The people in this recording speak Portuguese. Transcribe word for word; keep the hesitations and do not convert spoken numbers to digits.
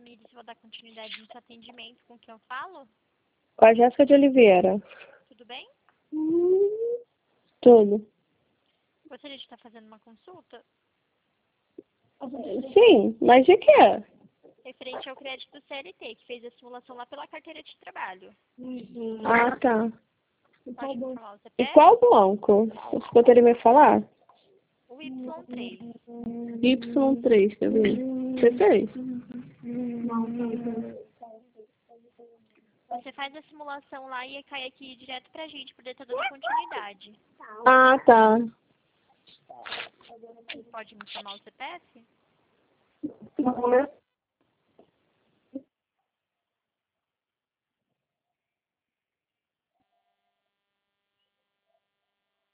Tamires, vou dar continuidade no seu atendimento. Com quem eu falo? Com a Jéssica de Oliveira. Tudo bem? Tudo. Gostaria de estar fazendo uma consulta? Sim, mas de quê? Referente ao crédito do C L T, que fez a simulação lá pela carteira de trabalho. Ah, tá. Pode me informar o E C P F? qual banco? Você poderia me falar? O Y três. Y três, quer ver? Você fez? Você faz a simulação lá e cai aqui direto pra gente, por estar dando continuidade. Ah, tá. Pode me informar o C P F? Um momento.